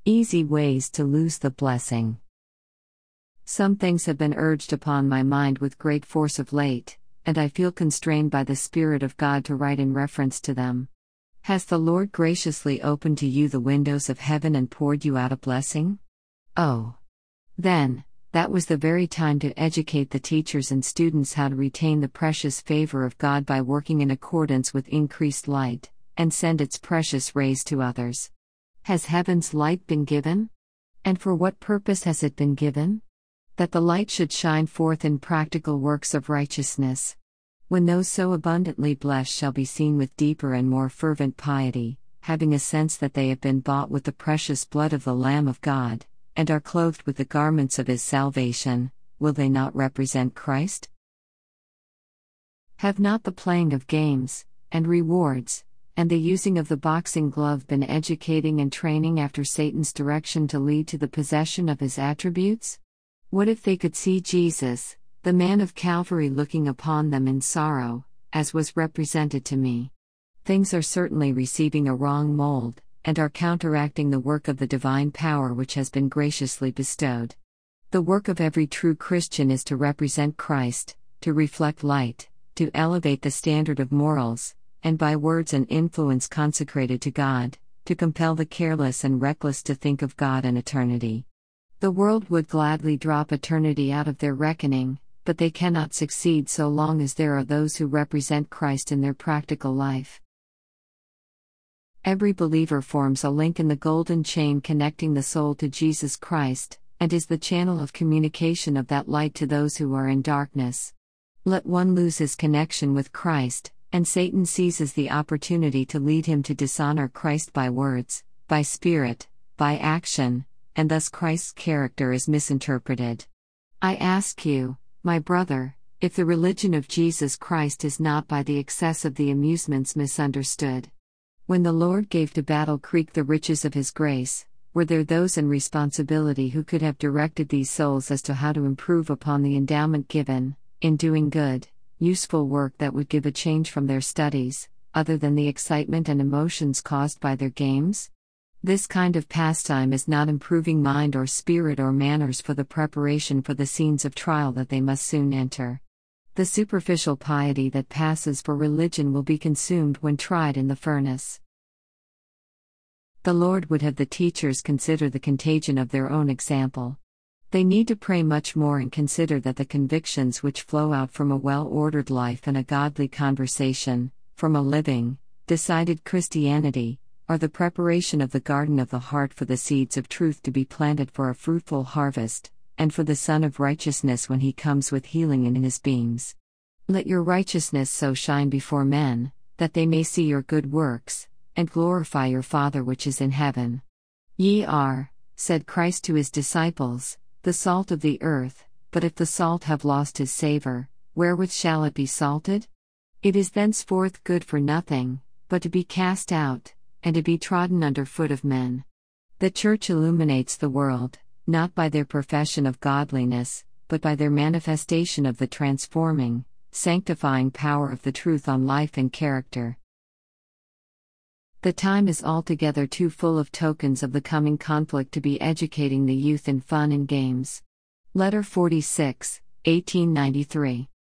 Easy ways to lose the blessing. Some things have been urged upon my mind with great force of late, and I feel constrained by the Spirit of God to write in reference to them. Has the Lord graciously opened to you the windows of heaven and poured you out a blessing? Oh! Then, that was the very time to educate the teachers and students how to retain the precious favor of God by working in accordance with increased light, and send its precious rays to others. Has heaven's light been given? And for what purpose has it been given? That the light should shine forth in practical works of righteousness. When those so abundantly blessed shall be seen with deeper and more fervent piety, having a sense that they have been bought with the precious blood of the Lamb of God, and are clothed with the garments of His salvation, will they not represent Christ? Have not the playing of games, and rewards, and the using of the boxing glove been educating and training after Satan's direction to lead to the possession of his attributes? What if they could see Jesus, the man of Calvary, looking upon them in sorrow, as was represented to me? Things are certainly receiving a wrong mold, and are counteracting the work of the divine power which has been graciously bestowed. The work of every true Christian is to represent Christ, to reflect light, to elevate the standard of morals, and by words and influence consecrated to God, to compel the careless and reckless to think of God and eternity. The world would gladly drop eternity out of their reckoning, but they cannot succeed so long as there are those who represent Christ in their practical life. Every believer forms a link in the golden chain connecting the soul to Jesus Christ, and is the channel of communication of that light to those who are in darkness. Let one lose his connection with Christ, and Satan seizes the opportunity to lead him to dishonor Christ by words, by spirit, by action, and thus Christ's character is misinterpreted. I ask you, my brother, if the religion of Jesus Christ is not by the excess of the amusements misunderstood. When the Lord gave to Battle Creek the riches of His grace, were there those in responsibility who could have directed these souls as to how to improve upon the endowment given, in doing good, useful work that would give a change from their studies, other than the excitement and emotions caused by their games? This kind of pastime is not improving mind or spirit or manners for the preparation for the scenes of trial that they must soon enter. The superficial piety that passes for religion will be consumed when tried in the furnace. The Lord would have the teachers consider the contagion of their own example. They need to pray much more and consider that the convictions which flow out from a well-ordered life and a godly conversation, from a living, decided Christianity, are the preparation of the garden of the heart for the seeds of truth to be planted for a fruitful harvest, and for the Son of Righteousness when He comes with healing in His beams. Let your righteousness so shine before men, that they may see your good works, and glorify your Father which is in heaven. Ye are, said Christ to His disciples, the salt of the earth, but if the salt have lost his savor, wherewith shall it be salted? It is thenceforth good for nothing, but to be cast out, and to be trodden under foot of men. The Church illuminates the world, not by their profession of godliness, but by their manifestation of the transforming, sanctifying power of the truth on life and character. The time is altogether too full of tokens of the coming conflict to be educating the youth in fun and games. Letter 46, 1893.